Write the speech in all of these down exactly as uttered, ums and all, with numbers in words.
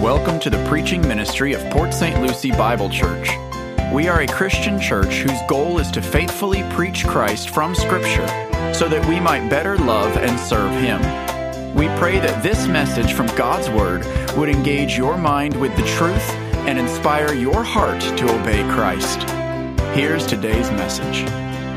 welcome to the preaching ministry of Port Saint Lucie Bible Church. We are a Christian church whose goal is to faithfully preach Christ from Scripture so that we might better love and serve Him. We pray that this message from God's Word would engage your mind with the truth and inspire your heart to obey Christ. Here's today's message.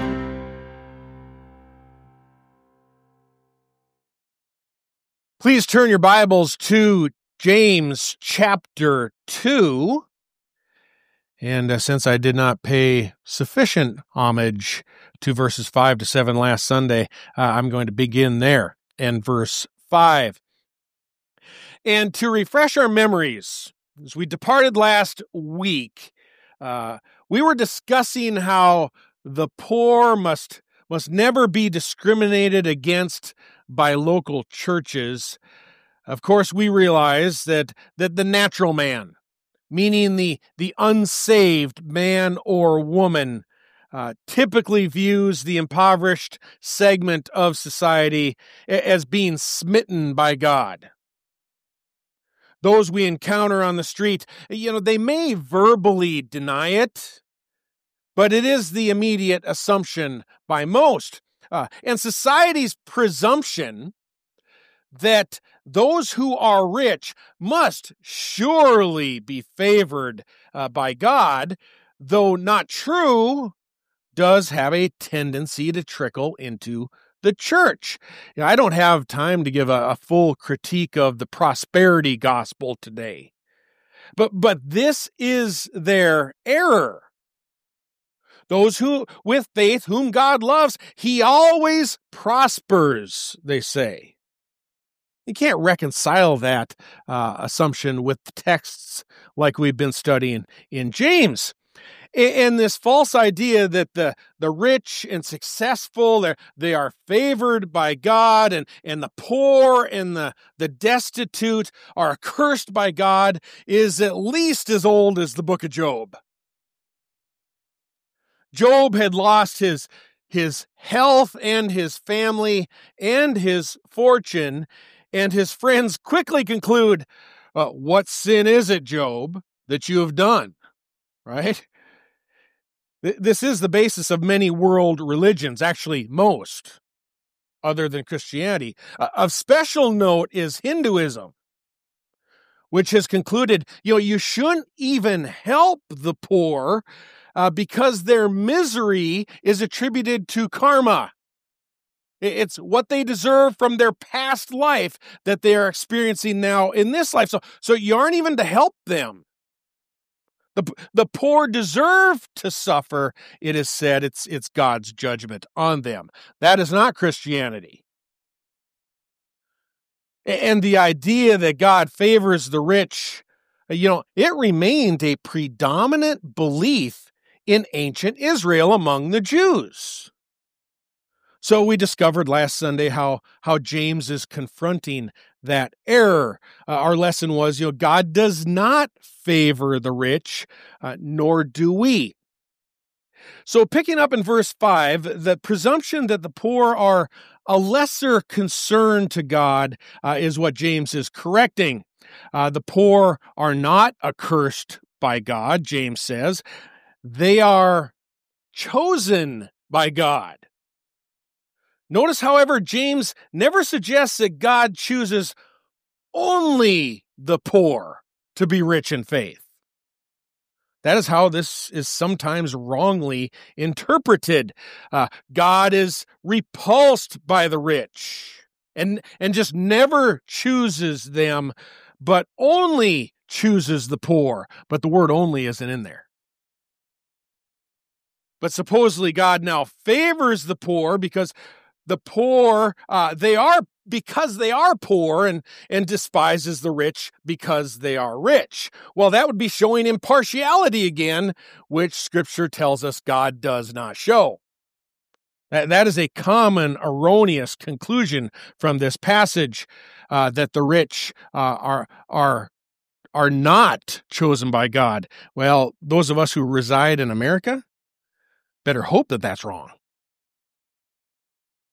Please turn your Bibles to James chapter two. And uh, since I did not pay sufficient homage to verses five to seven last Sunday, uh, I'm going to begin there in verse five. And to refresh our memories, as we departed last week, uh, we were discussing how the poor must must never be discriminated against by local churches. Of course, we realize that that the natural man, meaning the, the unsaved man or woman, uh, typically views the impoverished segment of society as being smitten by God. Those we encounter on the street, you know, they may verbally deny it, but it is the immediate assumption by most. Uh, and society's presumption that those who are rich must surely be favored uh, by God, though not true, does have a tendency to trickle into the church. You know, I don't have time to give a, a full critique of the prosperity gospel today, but but this is their error. Those who, with faith, whom God loves, He always prospers, they say. You can't reconcile that uh, assumption with texts like we've been studying in James. And this false idea that the, the rich and successful, they are favored by God, and, and the poor and the, the destitute are cursed by God is at least as old as the book of Job. Job had lost his, his health and his family and his fortune, and his friends quickly conclude, uh, what sin is it, Job, that you have done? Right? This is the basis of many world religions, actually most, other than Christianity. Of special note is Hinduism, which has concluded, you know, you shouldn't even help the poor uh, because their misery is attributed to karma. It's what they deserve from their past life that they are experiencing now in this life. So, so you aren't even to help them. The, the poor deserve to suffer, it is said. It's, it's God's judgment on them. That is not Christianity. And the idea that God favors the rich, you know, it remained a predominant belief in ancient Israel among the Jews. So we discovered last Sunday how, how James is confronting that error. Uh, our lesson was, you know, God does not favor the rich, uh, nor do we. So picking up in verse five, the presumption that the poor are a lesser concern to God uh, is what James is correcting. Uh, the poor are not accursed by God, James says. They are chosen by God. Notice, however, James never suggests that God chooses only the poor to be rich in faith. That is how this is sometimes wrongly interpreted. Uh, God is repulsed by the rich and, and just never chooses them, but only chooses the poor. But the word only isn't in there. But supposedly God now favors the poor because the poor, uh, they are because they are poor, and, and despises the rich because they are rich. Well, that would be showing impartiality again, which Scripture tells us God does not show. That, that is a common erroneous conclusion from this passage, uh, that the rich uh, are are are not chosen by God. Well, those of us who reside in America better hope that that's wrong.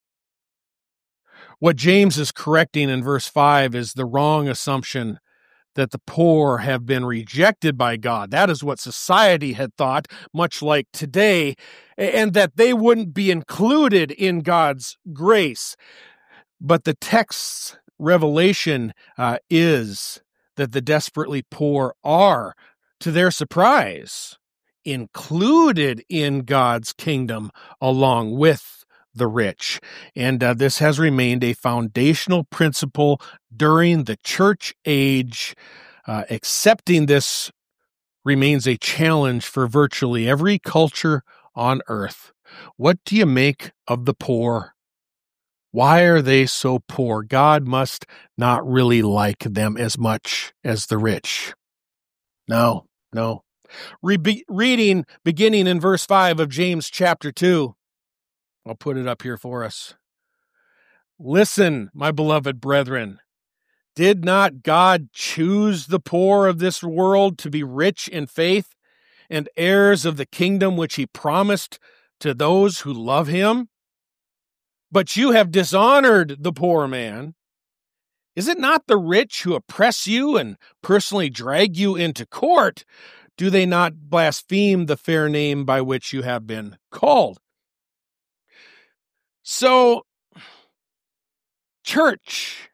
What James is correcting in verse five is the wrong assumption that the poor have been rejected by God. That is what society had thought, much like today, and that they wouldn't be included in God's grace. But the text's revelation uh, is that the desperately poor are, to their surprise, included in God's kingdom along with the rich. And uh, this has remained a foundational principle during the church age. Uh, accepting this remains a challenge for virtually every culture on earth. What do you make of the poor? Why are they so poor? God must not really like them as much as the rich. No, no. Re- reading beginning in verse five of James chapter two. I'll put it up here for us. Listen, my beloved brethren, did not God choose the poor of this world to be rich in faith and heirs of the kingdom which he promised to those who love him? But you have dishonored the poor man. Is it not the rich who oppress you and personally drag you into court? Do they not blaspheme the fair name by which you have been called? So, church,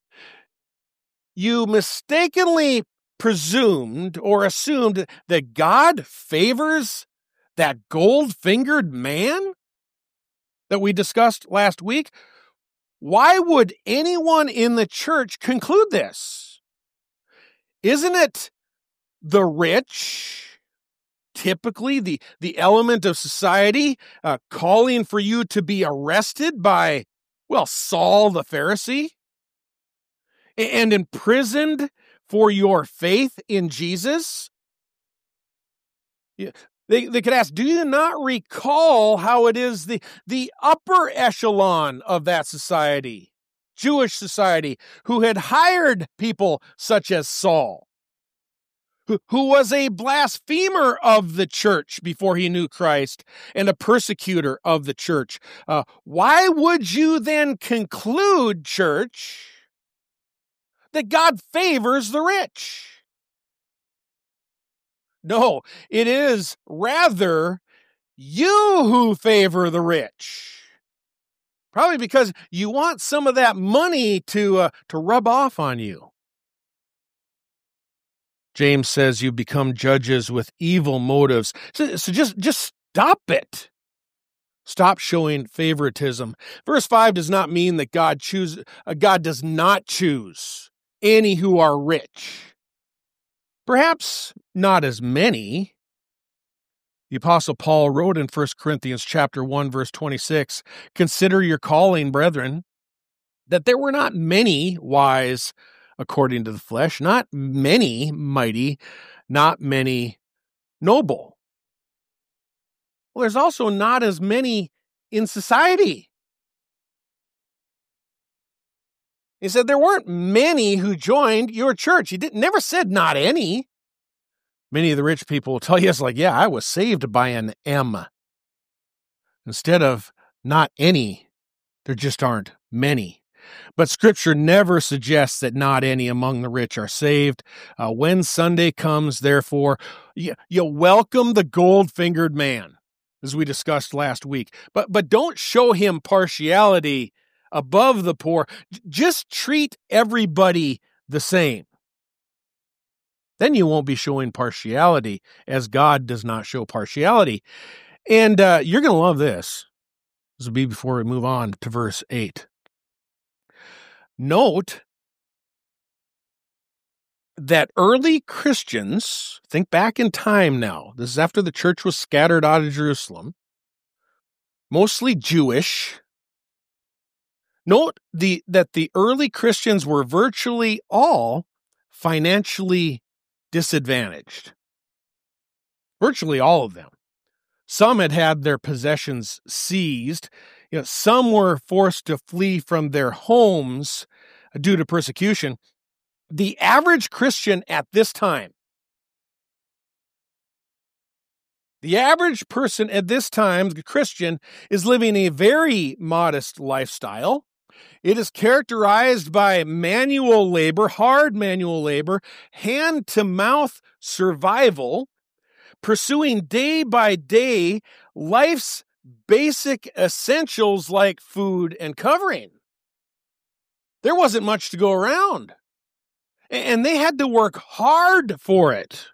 you mistakenly presumed or assumed that God favors that gold-fingered man that we discussed last week. Why would anyone in the church conclude this? Isn't it the rich, typically the, the element of society, uh, calling for you to be arrested by, well, Saul the Pharisee and imprisoned for your faith in Jesus? Yeah. They, they could ask, do you not recall how it is the, the upper echelon of that society, Jewish society, who had hired people such as Saul, who, who was a blasphemer of the church before he knew Christ and a persecutor of the church? Uh, why would you then conclude, church, that God favors the rich? No, it is rather you who favor the rich. Probably because you want some of that money to uh, to rub off on you. James says you become judges with evil motives. So, so just, just stop it. Stop showing favoritism. Verse five does not mean that God choose, uh, God does not choose any who are rich. Perhaps not as many. The Apostle Paul wrote in First Corinthians chapter one, verse twenty-six, "Consider your calling, brethren, that there were not many wise according to the flesh, not many mighty, not many noble." Well, there's also not as many in society. He said there weren't many who joined your church. He didn't, never said not any. Many of the rich people will tell you, it's like, yeah, I was saved by an M. Instead of not any, there just aren't many. But Scripture never suggests that not any among the rich are saved. Uh, when Sunday comes, therefore, you, you welcome the gold-fingered man, as we discussed last week. But, but don't show him partiality above the poor. Just treat everybody the same. Then you won't be showing partiality, as God does not show partiality. And uh, you're going to love this. This will be before we move on to verse eight. Note that early Christians, think back in time now, this is after the church was scattered out of Jerusalem, mostly Jewish. Note the that the early Christians were virtually all financially disadvantaged. Virtually all of them. Some had had their possessions seized. You know, some were forced to flee from their homes due to persecution. The average Christian at this time, the average person at this time, the Christian, is living a very modest lifestyle. It is characterized by manual labor, hard manual labor, hand-to-mouth survival, pursuing day by day life's basic essentials like food and covering. There wasn't much to go around, and they had to work hard for it.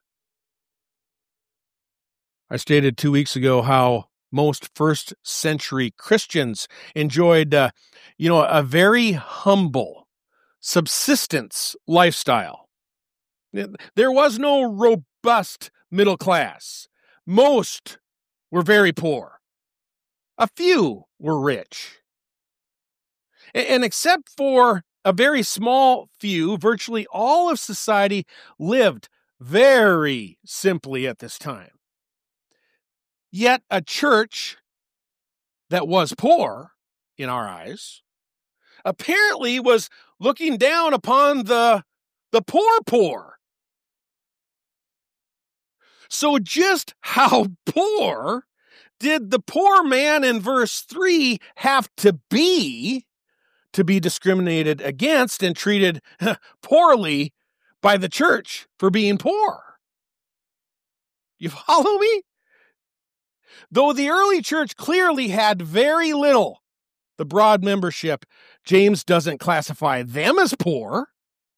I stated two weeks ago how most first century Christians enjoyed, uh, you know, a very humble subsistence lifestyle. There was no robust middle class. Most were very poor. A few were rich. And except for a very small few, virtually all of society lived very simply at this time. Yet a church that was poor, in our eyes, apparently was looking down upon the, the poor poor. So just how poor did the poor man in verse three have to be to be discriminated against and treated poorly by the church for being poor? You follow me? Though the early church clearly had very little, the broad membership, James doesn't classify them as poor.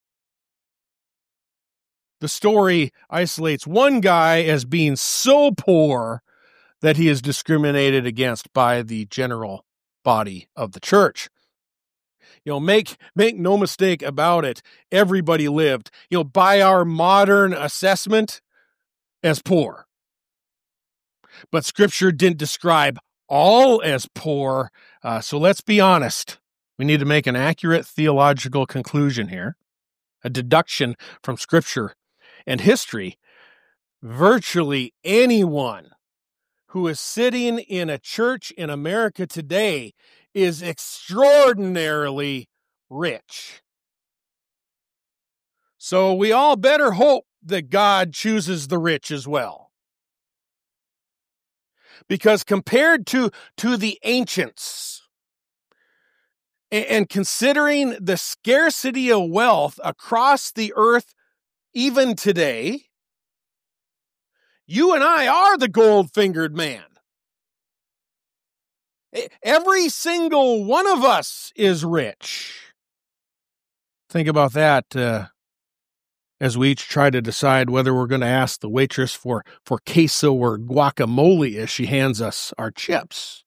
The story isolates one guy as being so poor that he is discriminated against by the general body of the church. You know, make make no mistake about it, everybody lived, you know, by our modern assessment, as poor. But Scripture didn't describe all as poor, uh, so let's be honest. We need to make an accurate theological conclusion here, a deduction from Scripture and history. Virtually anyone who is sitting in a church in America today is extraordinarily rich. So we all better hope that God chooses the rich as well. Because compared to, to the ancients, and, and considering the scarcity of wealth across the earth even today, you and I are the gold-fingered man. Every single one of us is rich. Think about that uh, as we each try to decide whether we're going to ask the waitress for, for queso or guacamole as she hands us our chips.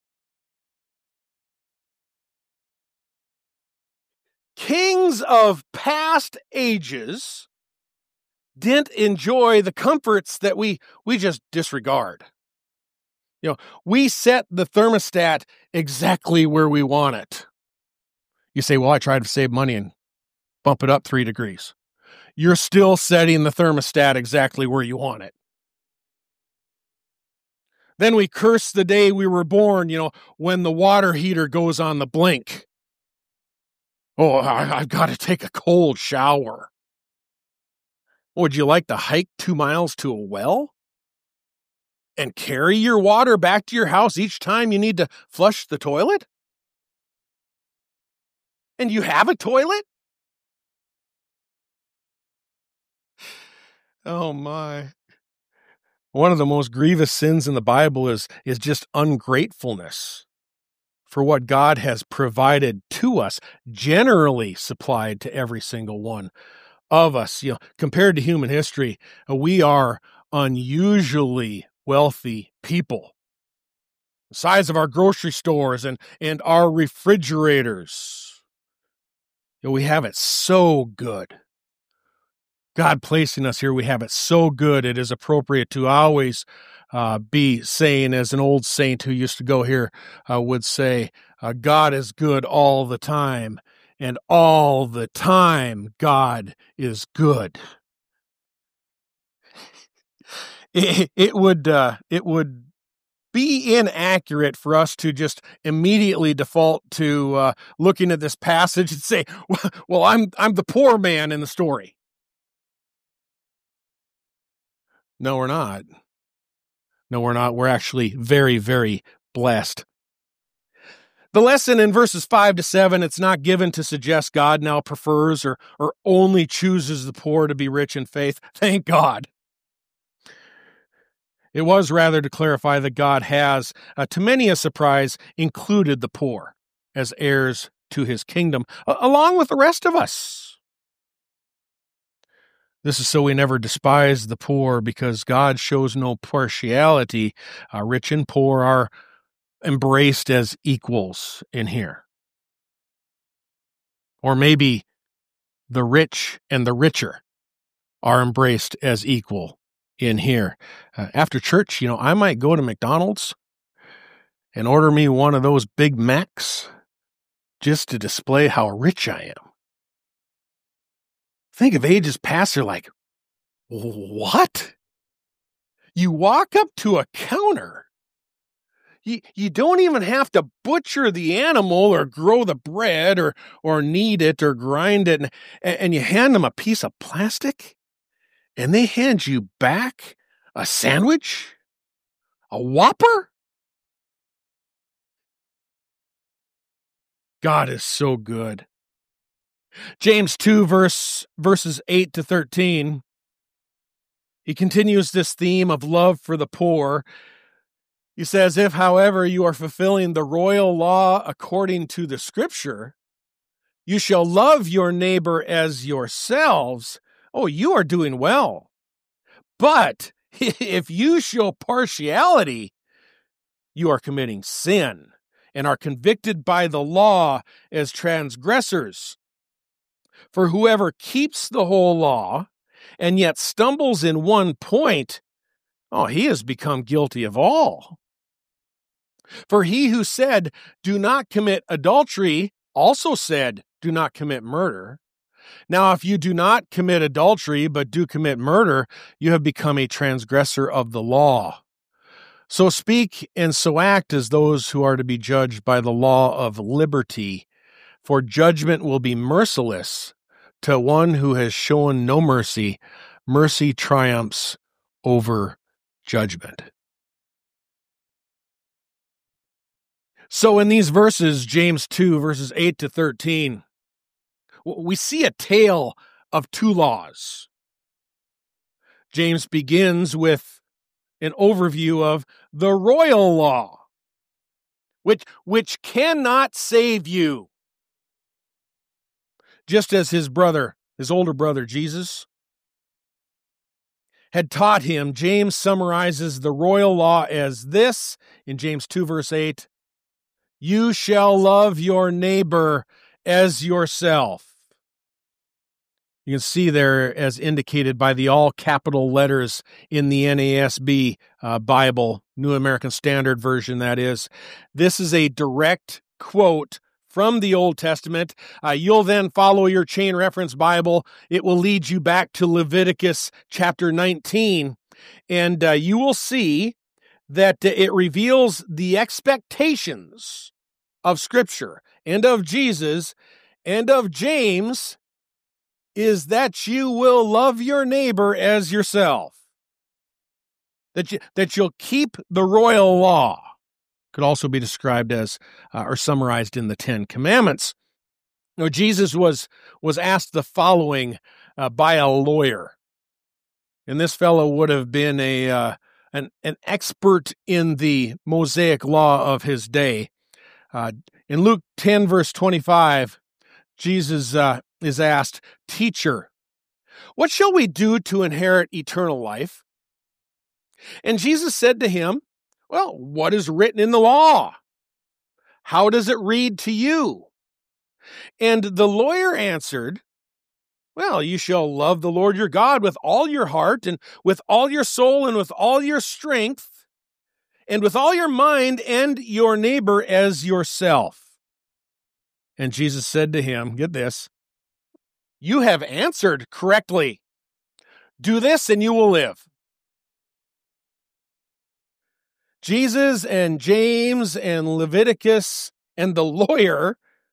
Kings of past ages didn't enjoy the comforts that we, we just disregard. You know, we set the thermostat exactly where we want it. You say, well, I tried to save money and bump it up three degrees. You're still setting the thermostat exactly where you want it. Then we curse the day we were born, you know, when the water heater goes on the blink. Oh, I, I've got to take a cold shower. Would you like to hike two miles to a well? And carry your water back to your house each time you need to flush the toilet? And you have a toilet? Oh my. One of the most grievous sins in the Bible is, is just ungratefulness for what God has provided to us, generally supplied to every single one of us. You know, compared to human history, we are unusually wealthy people. The size of our grocery stores and, and our refrigerators. You know, we have it so good. God placing us here, we have it so good. It is appropriate to always uh, be saying, as an old saint who used to go here uh, would say, uh, God is good all the time, and all the time God is good. It, it would uh, it would be inaccurate for us to just immediately default to uh, looking at this passage and say, "Well, I'm I'm the poor man in the story." No, we're not. No, we're not. We're actually very, very blessed. The lesson in verses five to seven, it's not given to suggest God now prefers or, or only chooses the poor to be rich in faith. Thank God. It was rather to clarify that God has, uh, to many a surprise, included the poor as heirs to his kingdom, uh, along with the rest of us. This is so we never despise the poor, because God shows no partiality. Uh, rich and poor are embraced as equals in here. Or maybe the rich and the richer are embraced as equal in here. Uh, after church, you know, I might go to McDonald's and order me one of those Big Macs just to display how rich I am. Think of ages past, they're like, what? You walk up to a counter. You, you don't even have to butcher the animal or grow the bread or, or knead it or grind it. And, and you hand them a piece of plastic and they hand you back a sandwich? A Whopper? God is so good. James two, verse, verses eight to thirteen, he continues this theme of love for the poor. He says, if, however, you are fulfilling the royal law according to the Scripture, you shall love your neighbor as yourselves. Oh, you are doing well. But if you show partiality, you are committing sin and are convicted by the law as transgressors. For whoever keeps the whole law and yet stumbles in one point, oh, he has become guilty of all. For he who said, do not commit adultery, also said, do not commit murder. Now, if you do not commit adultery, but do commit murder, you have become a transgressor of the law. So speak and so act as those who are to be judged by the law of liberty, for judgment will be merciless to one who has shown no mercy. Mercy triumphs over judgment. So in these verses, James two, verses eight to thirteen, we see a tale of two laws. James begins with an overview of the royal law, which, which cannot save you. Just as his brother, his older brother Jesus, had taught him, James summarizes the royal law as this in James two, verse eight, you shall love your neighbor as yourself. You can see there, as indicated by the all capital letters in the N A S B uh, Bible, New American Standard Version, that is. This is a direct quote from the Old Testament. Uh, you'll then follow your chain reference Bible. It will lead you back to Leviticus chapter nineteen, and uh, you will see that it reveals the expectations of Scripture and of Jesus and of James is that you will love your neighbor as yourself. That you, that you'll keep the royal law. Could also be described as uh, or summarized in the Ten Commandments. Now, Jesus was was asked the following uh, by a lawyer, and this fellow would have been a uh, an an expert in the Mosaic law of his day. Uh, in Luke ten, verse twenty-five, Jesus uh, is asked, "Teacher, what shall we do to inherit eternal life?" And Jesus said to him, well, what is written in the law? How does it read to you? And the lawyer answered, well, you shall love the Lord your God with all your heart and with all your soul and with all your strength and with all your mind, and your neighbor as yourself. And Jesus said to him, get this, you have answered correctly. Do this and you will live. Jesus and James and Leviticus and the lawyer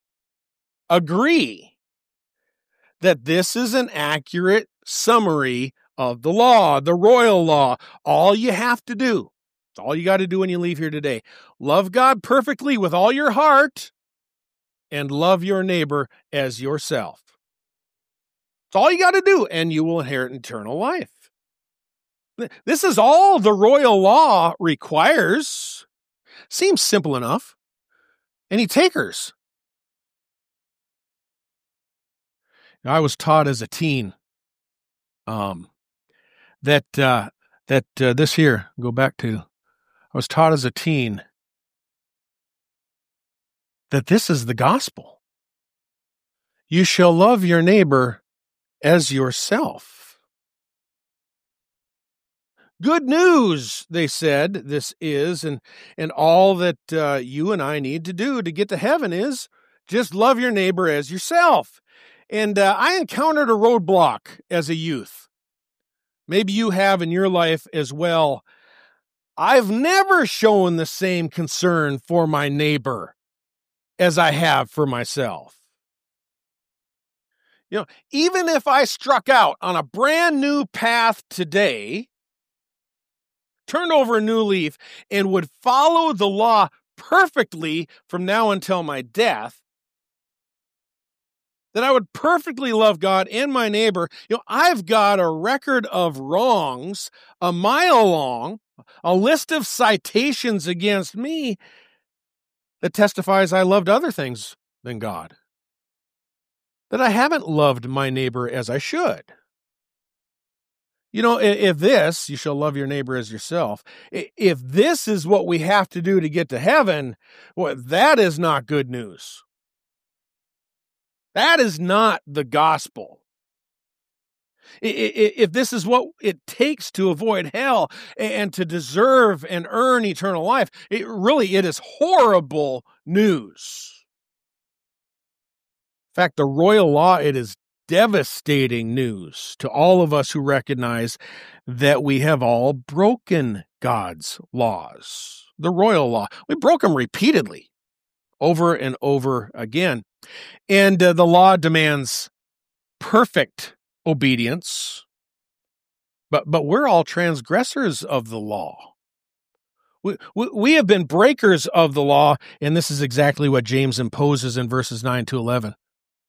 agree that this is an accurate summary of the law, the royal law. All you have to do It's all you got to do when you leave here today. Love God perfectly with all your heart and love your neighbor as yourself. It's all you got to do, and you will inherit eternal life. This is all the royal law requires. Seems simple enough. Any takers? I was taught as a teen um, that uh, that uh, this here, go back to, I was taught as a teen that this is the gospel. You shall love your neighbor as yourself. Good news, they said, this is, and, and all that uh, you and I need to do to get to heaven is just love your neighbor as yourself. And uh, I encountered a roadblock as a youth. Maybe you have in your life as well. I've never shown the same concern for my neighbor as I have for myself. You know, even if I struck out on a brand new path today, turned over a new leaf, and would follow the law perfectly from now until my death, that I would perfectly love God and my neighbor, you know, I've got a record of wrongs a mile long, a list of citations against me that testifies I loved other things than God, that I haven't loved my neighbor as I should. You know, if this, you shall love your neighbor as yourself, if this is what we have to do to get to heaven, well, that is not good news. That is not the gospel. If this is what it takes to avoid hell and to deserve and earn eternal life, it really, it is horrible news. In fact, the royal law, it is devastating news to all of us who recognize that we have all broken God's laws. The royal law, we broke them repeatedly, over and over again. And uh, the law demands perfect obedience, but but we're all transgressors of the law. We, we, we have been breakers of the law, and this is exactly what James imposes in verses nine to eleven.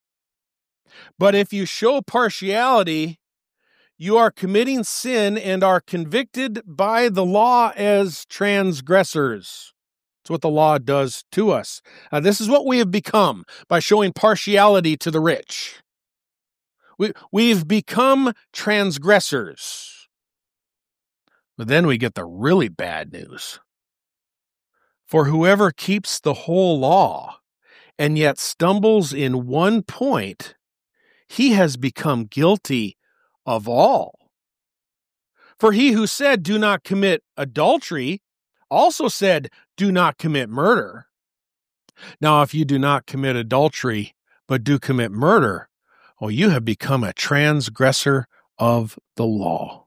But if you show partiality, you are committing sin and are convicted by the law as transgressors. It's what the law does to us. Uh, this is what we have become by showing partiality to the rich. We, we've become transgressors. But then we get the really bad news. For whoever keeps the whole law and yet stumbles in one point, he has become guilty of all. For he who said, do not commit adultery, also said, do not commit murder. Now, if you do not commit adultery, but do commit murder, well, you have become a transgressor of the law.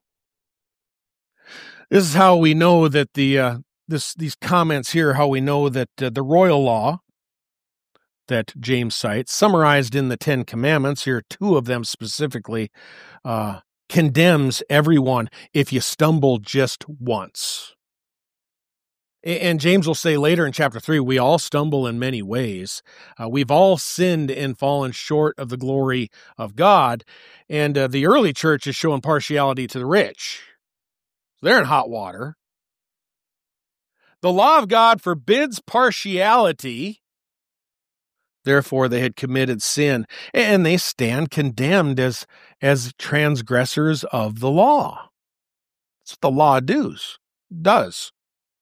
This is how we know that the uh, this these comments here, how we know that uh, the royal law that James cites, summarized in the Ten Commandments, here two of them specifically, uh, condemns everyone if you stumble just once. And James will say later in chapter three, we all stumble in many ways. Uh, we've all sinned and fallen short of the glory of God. And uh, the early church is showing partiality to the rich. They're in hot water. The law of God forbids partiality. Therefore, they had committed sin, and they stand condemned as, as transgressors of the law. That's what the law does. does.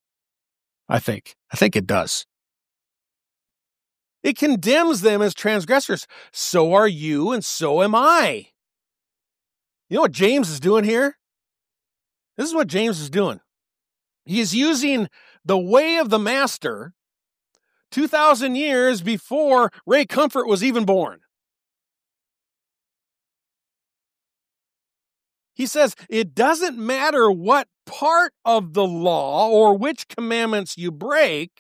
I think. I think it does. It condemns them as transgressors. So are you, and so am I. You know what James is doing here? This is what James is doing. He is using the way of the master two thousand years before Ray Comfort was even born. He says, it doesn't matter what part of the law or which commandments you break.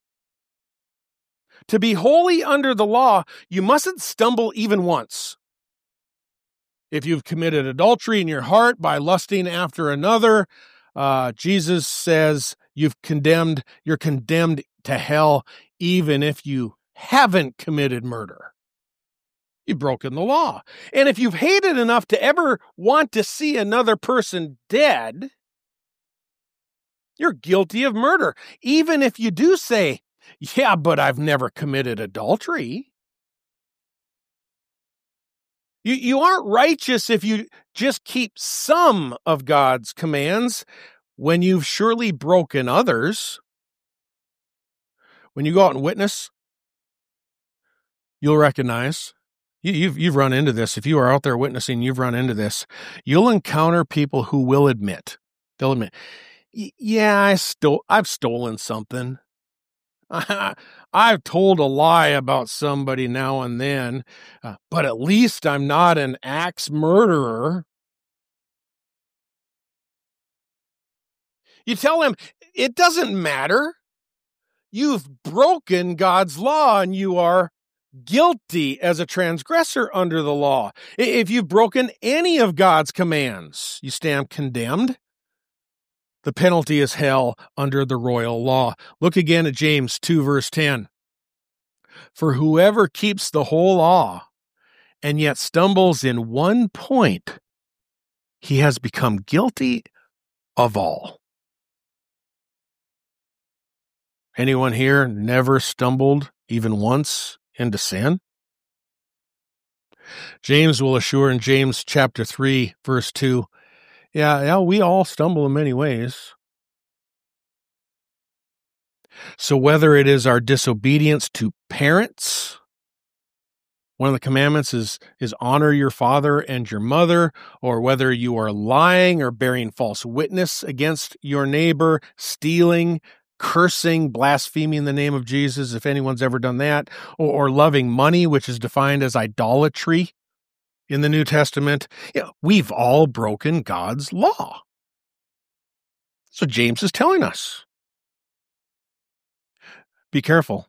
To be holy under the law, you mustn't stumble even once. If you've committed adultery in your heart by lusting after another, uh, Jesus says You've condemned, you're condemned to hell even if you haven't committed murder. You've broken the law. And if you've hated enough to ever want to see another person dead, you're guilty of murder. Even if you do say, yeah, but I've never committed adultery. You, you aren't righteous if you just keep some of God's commands when you've surely broken others. When you go out and witness, you'll recognize, you, you've, you've run into this. If you are out there witnessing, you've run into this. You'll encounter people who will admit, they'll admit, yeah, I stole, I've stolen something. I've told a lie about somebody now and then, uh, but at least I'm not an axe murderer. You tell him, it doesn't matter. You've broken God's law and you are guilty as a transgressor under the law. If you've broken any of God's commands, you stand condemned. The penalty is hell under the royal law. Look again at James two, verse ten. For whoever keeps the whole law and yet stumbles in one point, he has become guilty of all. Anyone here never stumbled even once into sin? James will assure in James chapter three, verse two, Yeah, yeah, we all stumble in many ways. So whether it is our disobedience to parents, one of the commandments is, is honor your father and your mother, or whether you are lying or bearing false witness against your neighbor, stealing, cursing, blaspheming the name of Jesus, if anyone's ever done that, or, or loving money, which is defined as idolatry in the New Testament, yeah, we've all broken God's law. So James is telling us. Be careful.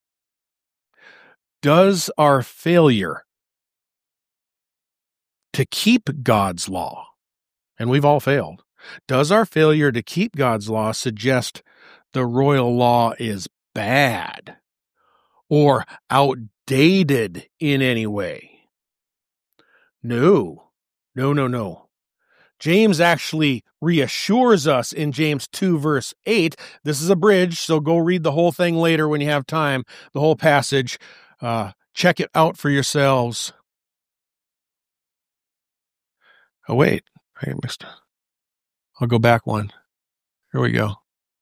Does our failure to keep God's law, and we've all failed, does our failure to keep God's law suggest the royal law is bad or outdated in any way? No, no, no, no. James actually reassures us in James two, verse eight. This is a bridge, so go read the whole thing later when you have time, the whole passage. Uh, check it out for yourselves. Oh, wait. I missed it. I'll go back one. Here we go.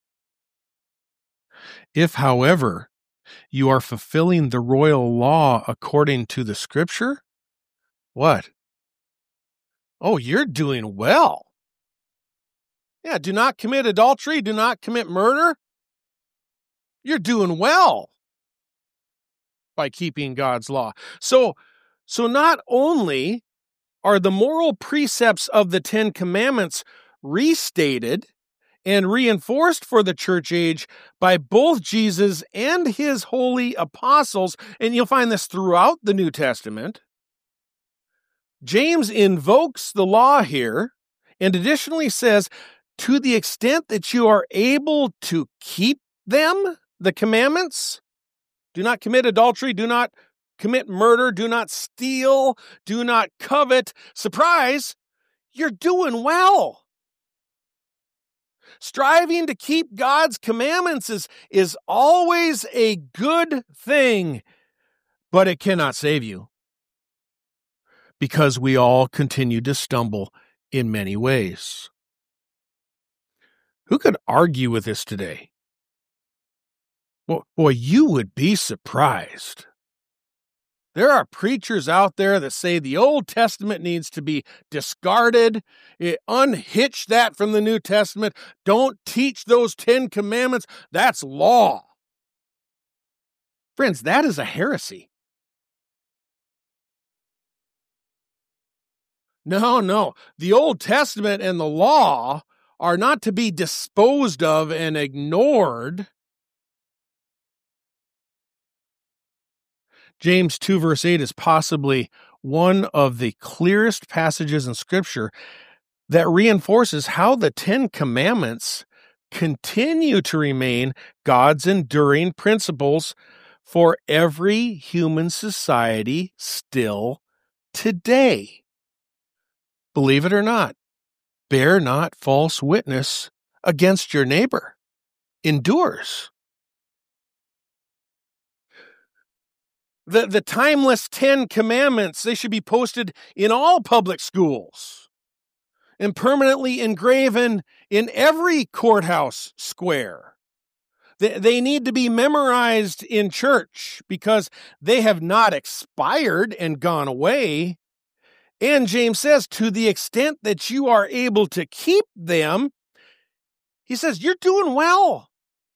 If, however, you are fulfilling the royal law according to the Scripture, what? Oh, you're doing well. Yeah, do not commit adultery, do not commit murder. You're doing well by keeping God's law. So, so not only are the moral precepts of the Ten Commandments restated and reinforced for the church age by both Jesus and his holy apostles, and you'll find this throughout the New Testament, James invokes the law here and additionally says, to the extent that you are able to keep them, the commandments, do not commit adultery, do not commit murder, do not steal, do not covet, surprise, you're doing well. Striving to keep God's commandments is, is always a good thing, but it cannot save you, because we all continue to stumble in many ways. Who could argue with this today? Well, boy, you would be surprised. There are preachers out there that say the Old Testament needs to be discarded. It, unhitch that from the New Testament. Don't teach those Ten Commandments. That's law. Friends, that is a heresy. No, no. The Old Testament and the law are not to be disposed of and ignored. James two, verse eight is possibly one of the clearest passages in Scripture that reinforces how the Ten Commandments continue to remain God's enduring principles for every human society still today. Believe it or not, bear not false witness against your neighbor. Endures. The, the timeless Ten Commandments, they should be posted in all public schools and permanently engraven in every courthouse square. They, they need to be memorized in church because they have not expired and gone away. And James says, to the extent that you are able to keep them, he says, you're doing well.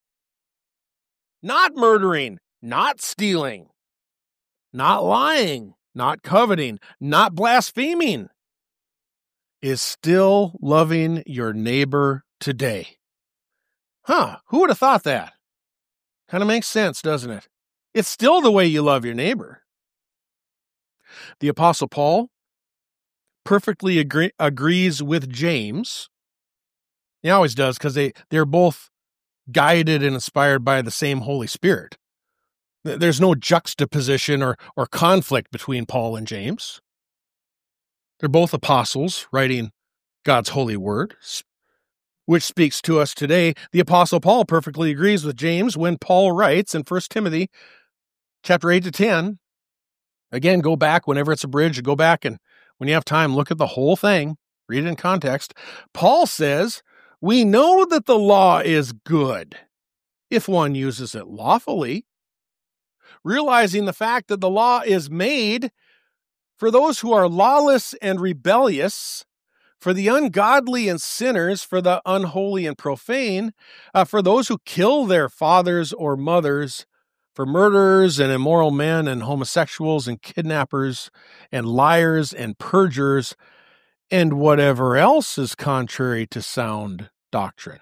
Not murdering, not stealing, not lying, not coveting, not blaspheming, is still loving your neighbor today. Huh, who would have thought that? Kind of makes sense, doesn't it? It's still the way you love your neighbor. The Apostle Paul perfectly agree, agrees with James. He always does, because they, they're both guided and inspired by the same Holy Spirit. There's no juxtaposition or, or conflict between Paul and James. They're both apostles writing God's holy word, which speaks to us today. The Apostle Paul perfectly agrees with James when Paul writes in First Timothy chapter eight to ten. Again, go back whenever it's abridged, go back and when you have time, look at the whole thing, read it in context. Paul says, we know that the law is good if one uses it lawfully, realizing the fact that the law is made for those who are lawless and rebellious, for the ungodly and sinners, for the unholy and profane, uh, for those who kill their fathers or mothers, for murderers and immoral men and homosexuals and kidnappers and liars and perjurers and whatever else is contrary to sound doctrine.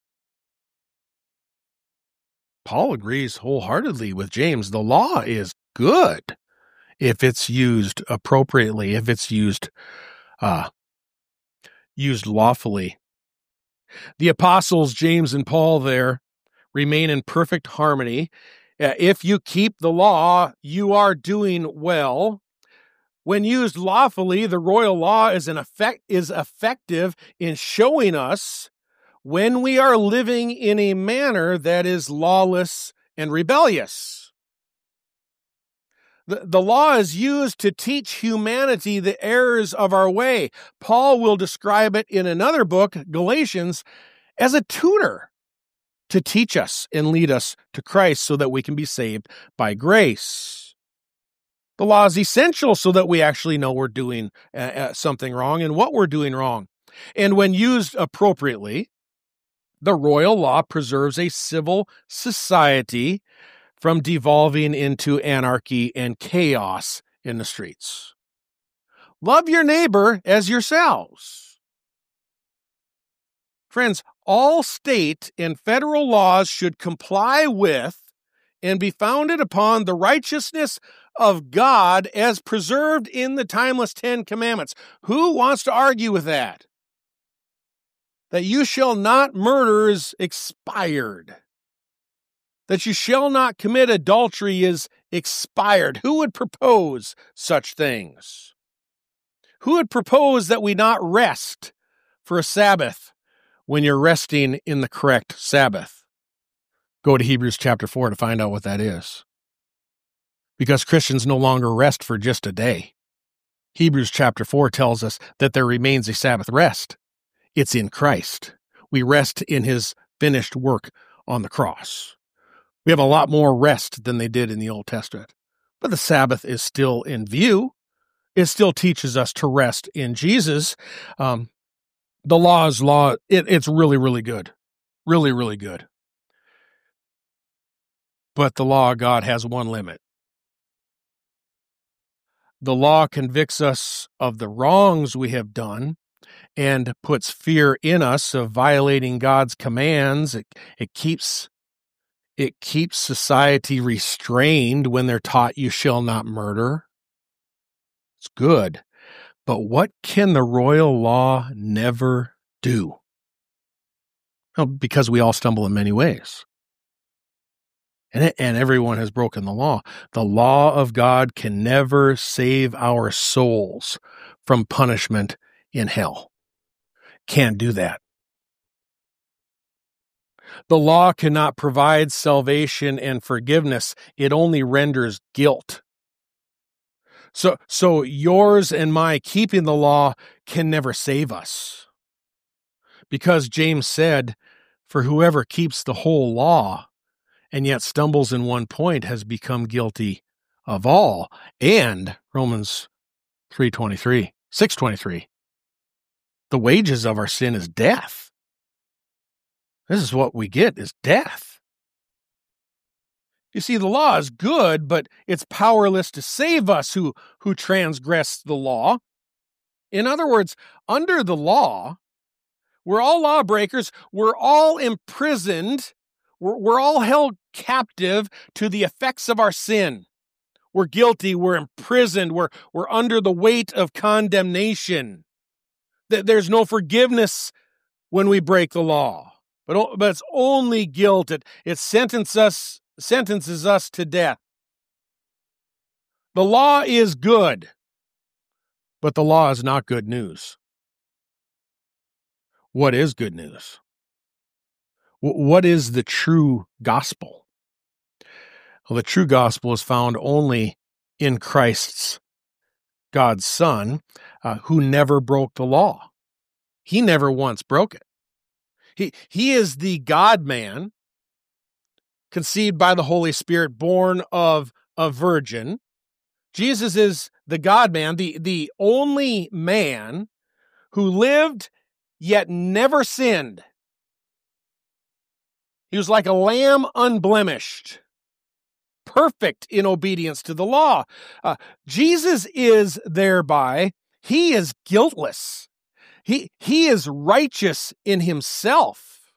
Paul agrees wholeheartedly with James. The law is good if it's used appropriately, if it's used uh, used lawfully. The apostles, James and Paul there, remain in perfect harmony. Uh, if you keep the law, you are doing well. When used lawfully, the royal law is, an effect, is effective in showing us when we are living in a manner that is lawless and rebellious. The, the law is used to teach humanity the errors of our way. Paul will describe it in another book, Galatians, as a tutor to teach us and lead us to Christ so that we can be saved by grace. The law is essential so that we actually know we're doing uh, something wrong and what we're doing wrong. And when used appropriately, the royal law preserves a civil society from devolving into anarchy and chaos in the streets. Love your neighbor as yourselves. Friends, all state and federal laws should comply with and be founded upon the righteousness of God as preserved in the timeless Ten Commandments. Who wants to argue with that? That you shall not murder is expired. That you shall not commit adultery is expired. Who would propose such things? Who would propose that we not rest for a Sabbath when you're resting in the correct Sabbath? Go to Hebrews chapter four to find out what that is. Because Christians no longer rest for just a day. Hebrews chapter four tells us that there remains a Sabbath rest. It's in Christ. We rest in his finished work on the cross. We have a lot more rest than they did in the Old Testament. But the Sabbath is still in view. It still teaches us to rest in Jesus. Um, the law is law. It, it's really, really good. Really, really good. But the law of God has one limit. The law convicts us of the wrongs we have done and puts fear in us of violating God's commands. It, it keeps it keeps society restrained when they're taught you shall not murder. It's good. But what can the royal law never do? Well, because we all stumble in many ways. And, and everyone has broken the law. The law of God can never save our souls from punishment in hell. Can't do that. The law cannot provide salvation and forgiveness. It only renders guilt. So, so yours and my keeping the law can never save us. Because James said, for whoever keeps the whole law and yet stumbles in one point has become guilty of all. And Romans three twenty-three, six twenty-three, the wages of our sin is death. This is what we get, is death. You see, the law is good, but it's powerless to save us who, who transgress the law. In other words, under the law, we're all lawbreakers. We're all imprisoned. We're, we're all held captive to the effects of our sin. We're guilty. We're imprisoned. We're, we're under the weight of condemnation. There's no forgiveness when we break the law. But, but it's only guilt. It, it sentences us, sentences us to death. The law is good, but the law is not good news. What is good news? What is the true gospel? Well, the true gospel is found only in Christ's, God's Son, uh, who never broke the law. He never once broke it. He, he is the God-man, conceived by the Holy Spirit, born of a virgin. Jesus is the God-man, the, the only man who lived yet never sinned. He was like a lamb unblemished, perfect in obedience to the law. Uh, Jesus is thereby, he is guiltless. He, he is righteous in himself.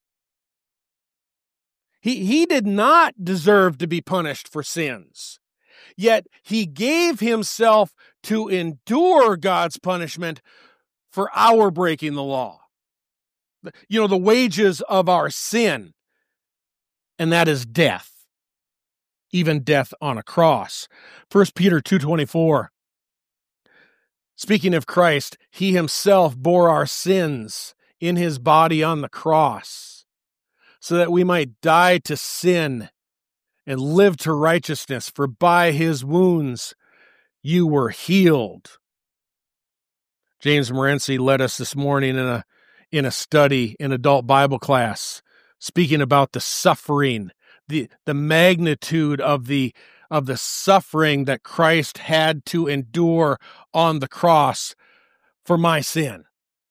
He, he did not deserve to be punished for sins, yet he gave himself to endure God's punishment for our breaking the law. You know, the wages of our sin, and that is death, even death on a cross. First Peter two twenty-four, speaking of Christ, he himself bore our sins in his body on the cross, so that we might die to sin and live to righteousness, for by his wounds you were healed. James Morency led us this morning in a in a study in adult Bible class, speaking about the suffering, the, the magnitude of the of the suffering that Christ had to endure on the cross for my sin.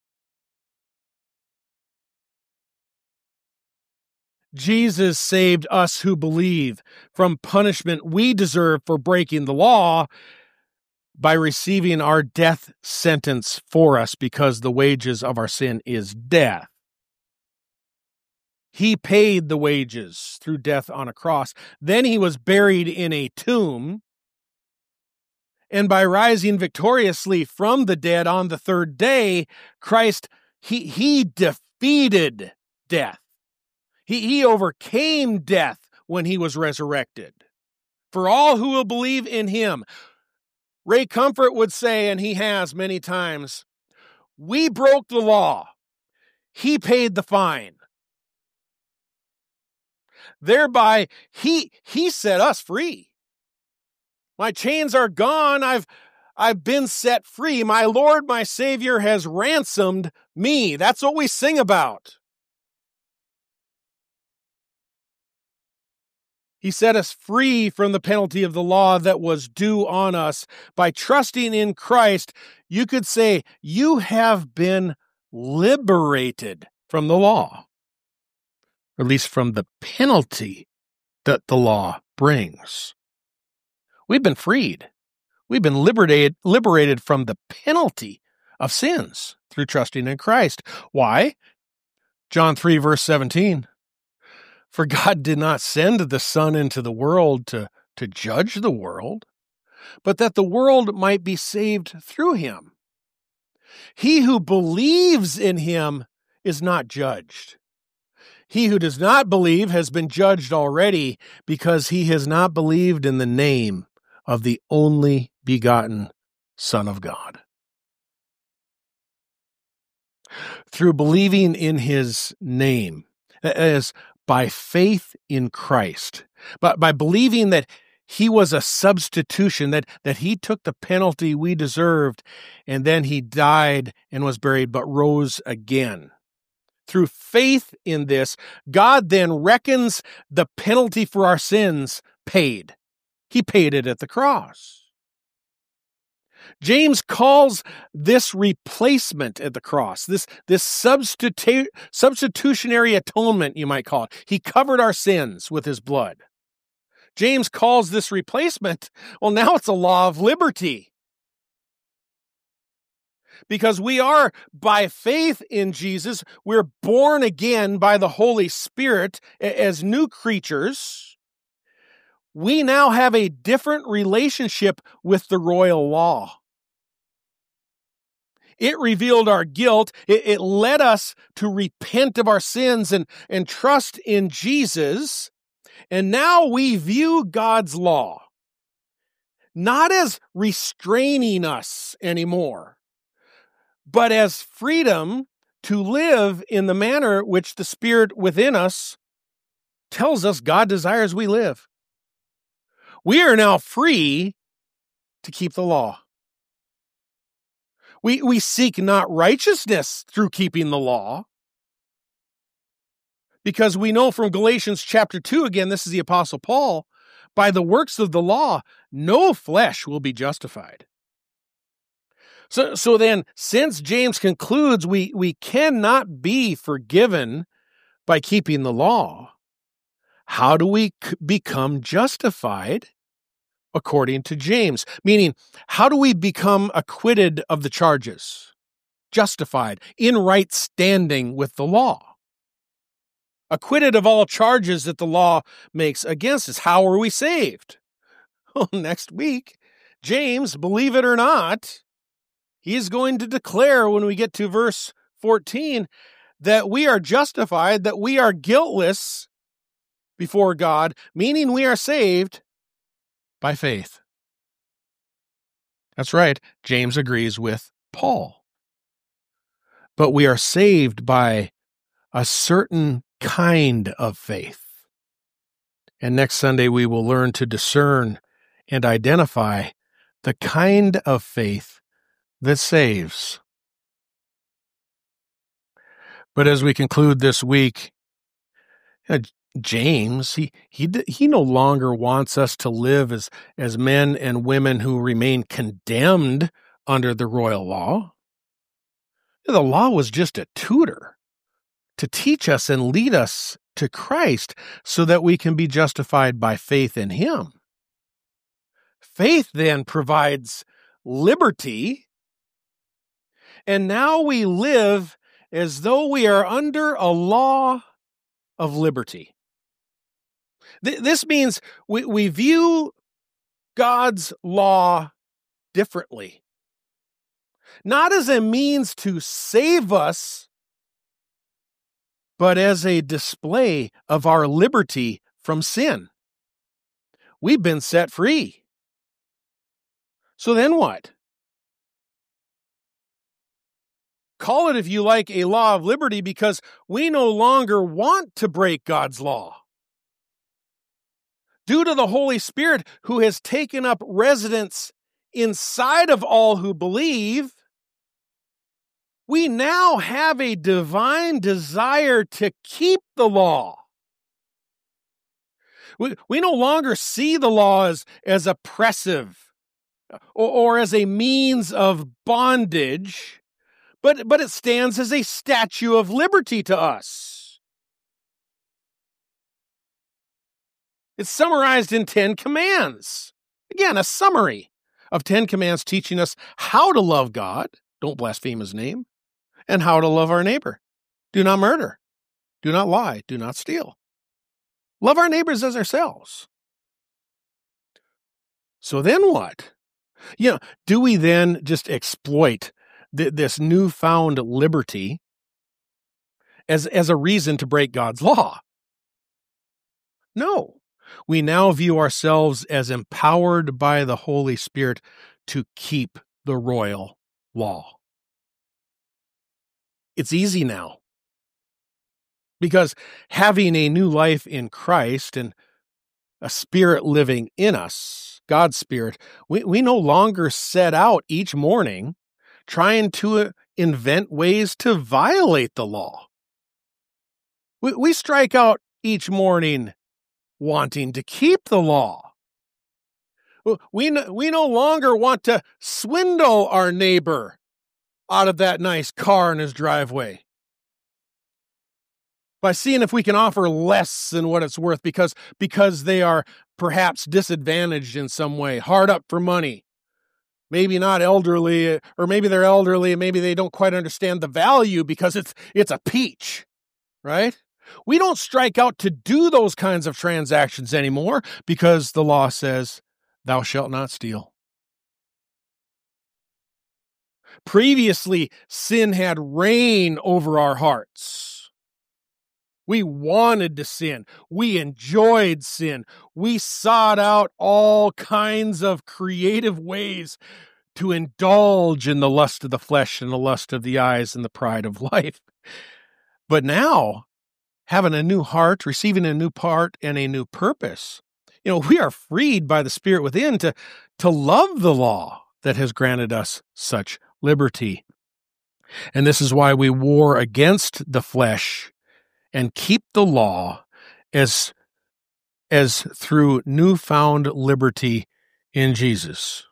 Jesus saved us who believe from punishment we deserve for breaking the law by receiving our death sentence for us, because the wages of our sin is death. He paid the wages through death on a cross. Then he was buried in a tomb. And by rising victoriously from the dead on the third day, Christ, he, he defeated death. He, he overcame death when he was resurrected. For all who will believe in him, Ray Comfort would say, and he has many times, we broke the law. He paid the fine. Thereby, he, he set us free. My chains are gone. I've, I've been set free. My Lord, my Savior has ransomed me. That's what we sing about. He set us free from the penalty of the law that was due on us. By trusting in Christ, you could say you have been liberated from the law, or at least from the penalty that the law brings. We've been freed. We've been liberated, liberated from the penalty of sins through trusting in Christ. Why? John three, verse seventeen. For God did not send the Son into the world to, to judge the world, but that the world might be saved through him. He who believes in him is not judged. He who does not believe has been judged already because he has not believed in the name of the only begotten Son of God. Through believing in his name, as by faith in Christ, but by believing that he was a substitution, that, that he took the penalty we deserved, and then he died and was buried, but rose again. Through faith in this, God then reckons the penalty for our sins paid. He paid it at the cross. James calls this replacement at the cross, this, this substitu- substitutionary atonement, you might call it. He covered our sins with his blood. James calls this replacement, well, now it's a law of liberty. Because we are, by faith in Jesus, we're born again by the Holy Spirit as new creatures. We now have a different relationship with the royal law. It revealed our guilt. It, it led us to repent of our sins and, and trust in Jesus. And now we view God's law not as restraining us anymore, but as freedom to live in the manner which the Spirit within us tells us God desires we live. We are now free to keep the law. We, we seek not righteousness through keeping the law, because we know from Galatians chapter two, again, this is the Apostle Paul, by the works of the law, no flesh will be justified. So, so then, since James concludes we, we cannot be forgiven by keeping the law, how do we c- become justified according to James? Meaning, how do we become acquitted of the charges? Justified, in right standing with the law. Acquitted of all charges that the law makes against us. How are we saved? Well, next week, James, believe it or not, he is going to declare when we get to verse fourteen that we are justified, that we are guiltless before God, meaning we are saved by faith. That's right. James agrees with Paul. But we are saved by a certain kind of faith. And next Sunday, we will learn to discern and identify the kind of faith that saves. But as we conclude this week, uh, James, he, he, he no longer wants us to live as, as men and women who remain condemned under the royal law. The law was just a tutor to teach us and lead us to Christ so that we can be justified by faith in him. Faith then provides liberty, and now we live as though we are under a law of liberty. Th- this means we, we view God's law differently, not as a means to save us, but as a display of our liberty from sin. We've been set free. So then what? Call it, if you like, a law of liberty, because we no longer want to break God's law. Due to the Holy Spirit who has taken up residence inside of all who believe, we now have a divine desire to keep the law. We, we no longer see the law as, as oppressive or, or as a means of bondage, but, but it stands as a statue of liberty to us. It's summarized in Ten Commands. Again, a summary of Ten Commands teaching us how to love God, don't blaspheme his name, and how to love our neighbor. Do not murder. Do not lie. Do not steal. Love our neighbors as ourselves. So then what? You know, do we then just exploit th- this newfound liberty as, as a reason to break God's law. No, we now view ourselves as empowered by the Holy Spirit to keep the royal law. It's easy now, because having a new life in Christ and a Spirit living in us, God's Spirit, we, we no longer set out each morning trying to invent ways to violate the law. We, we strike out each morning wanting to keep the law. We no, we no longer want to swindle our neighbor out of that nice car in his driveway by seeing if we can offer less than what it's worth because, because they are perhaps disadvantaged in some way, hard up for money, maybe not elderly, or maybe they're elderly and maybe they don't quite understand the value because it's it's a peach, right? We don't strike out to do those kinds of transactions anymore because the law says, thou shalt not steal. Previously, sin had reign over our hearts. We wanted to sin. We enjoyed sin. We sought out all kinds of creative ways to indulge in the lust of the flesh and the lust of the eyes and the pride of life. But now, having a new heart, receiving a new part and a new purpose, you know, we are freed by the Spirit within to, to love the law that has granted us such liberty. And this is why we war against the flesh and keep the law as, as through newfound liberty in Jesus.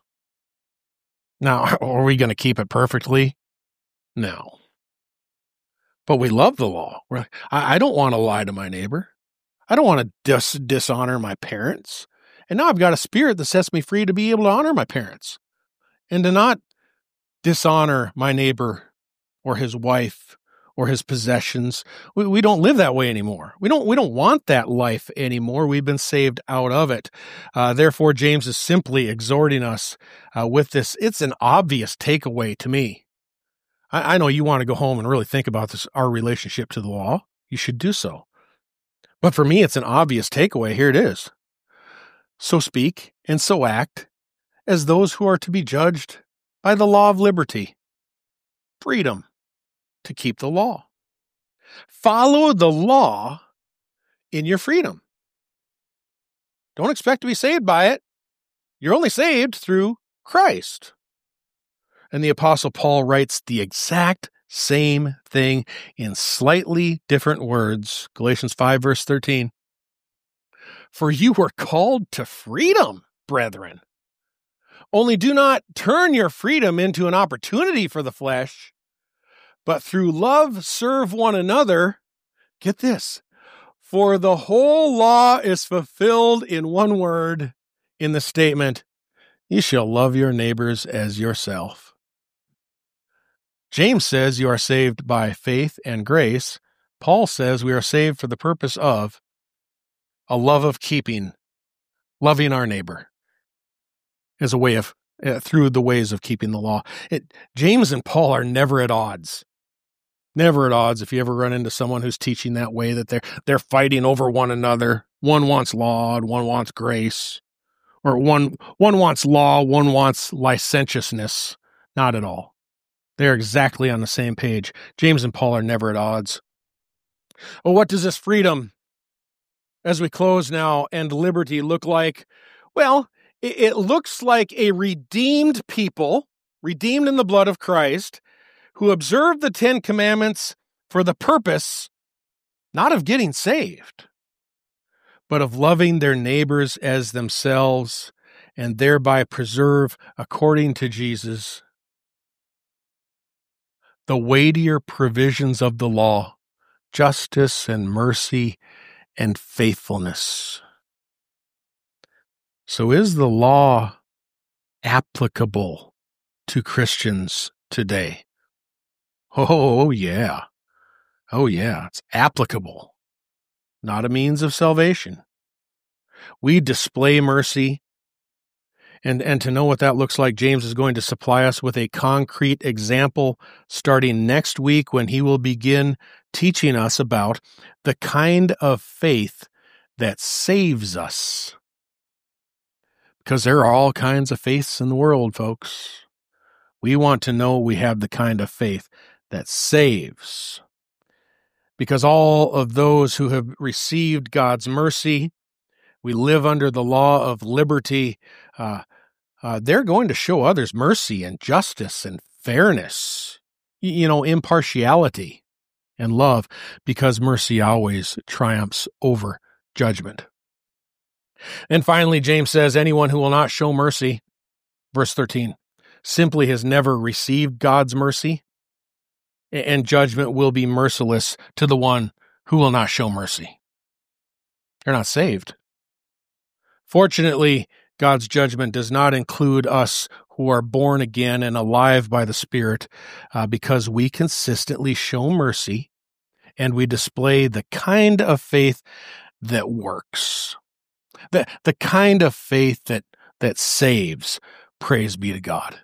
Now, are we going to keep it perfectly? No. But we love the law. I, I don't want to lie to my neighbor. I don't want to dis- dishonor my parents. And now I've got a Spirit that sets me free to be able to honor my parents and to not dishonor my neighbor or his wife or his possessions. We, we don't live that way anymore. We don't, we don't want that life anymore. We've been saved out of it. Uh, therefore, James is simply exhorting us uh, with this. It's an obvious takeaway to me. I, I know you want to go home and really think about this, our relationship to the law. You should do so. But for me, it's an obvious takeaway. Here it is. So speak and so act as those who are to be judged by the law of liberty. Freedom to keep the law. Follow the law in your freedom. Don't expect to be saved by it. You're only saved through Christ. And the Apostle Paul writes the exact same thing in slightly different words. Galatians five, verse thirteen. For you were called to freedom, brethren. Only do not turn your freedom into an opportunity for the flesh, but through love serve one another. Get this. For the whole law is fulfilled in one word, in the statement, you shall love your neighbors as yourself. James says you are saved by faith and grace. Paul says we are saved for the purpose of a love of keeping, loving our neighbor as a way of, uh, through the ways of keeping the law. It, James and Paul are never at odds. Never at odds. If you ever run into someone who's teaching that way, that they're, they're fighting over one another. One wants law and one wants grace. Or one, one wants law, one wants licentiousness. Not at all. They're exactly on the same page. James and Paul are never at odds. Well, what does this freedom, as we close now, and liberty look like? Well, it, it looks like a redeemed people, redeemed in the blood of Christ, who observe the Ten Commandments for the purpose, not of getting saved, but of loving their neighbors as themselves, and thereby preserve, according to Jesus, the weightier provisions of the law, justice and mercy and faithfulness. So is the law applicable to Christians today? Oh, yeah. Oh, yeah. It's applicable, not a means of salvation. We display mercy. And, and to know what that looks like, James is going to supply us with a concrete example starting next week when he will begin teaching us about the kind of faith that saves us. Because there are all kinds of faiths in the world, folks. We want to know we have the kind of faith that saves. Because all of those who have received God's mercy, we live under the law of liberty, uh, uh, they're going to show others mercy and justice and fairness, you know, impartiality and love, because mercy always triumphs over judgment. And finally, James says, anyone who will not show mercy, verse thirteen, simply has never received God's mercy, and judgment will be merciless to the one who will not show mercy. They're not saved. Fortunately, God's judgment does not include us who are born again and alive by the Spirit, uh, because we consistently show mercy and we display the kind of faith that works, the, the kind of faith that, that saves. Praise be to God.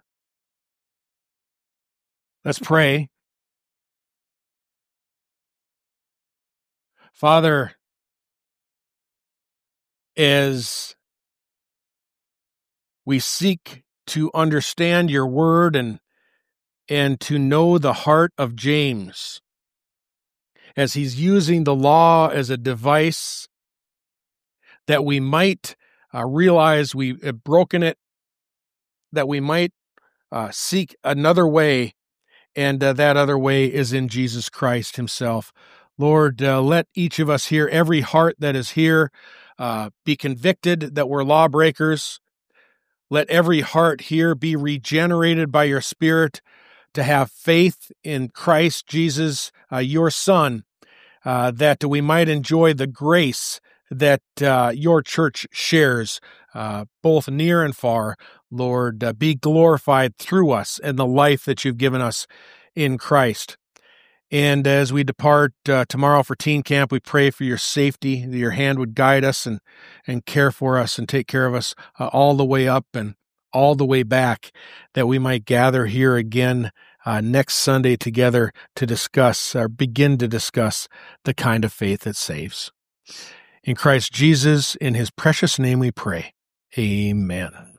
Let's pray. Father, as we seek to understand your word and, and to know the heart of James, as he's using the law as a device that we might uh, realize we have broken it, that we might uh, seek another way, and uh, that other way is in Jesus Christ himself. Lord, uh, let each of us here, every heart that is here, uh, be convicted that we're lawbreakers. Let every heart here be regenerated by your Spirit to have faith in Christ Jesus, uh, your Son, uh, that we might enjoy the grace that uh, your church shares, uh, both near and far. Lord, uh, be glorified through us and the life that you've given us in Christ. And as we depart uh, tomorrow for teen camp, we pray for your safety, that your hand would guide us and, and care for us and take care of us uh, all the way up and all the way back, that we might gather here again uh, next Sunday together to discuss, or begin to discuss, the kind of faith that saves. In Christ Jesus, in his precious name we pray. Amen.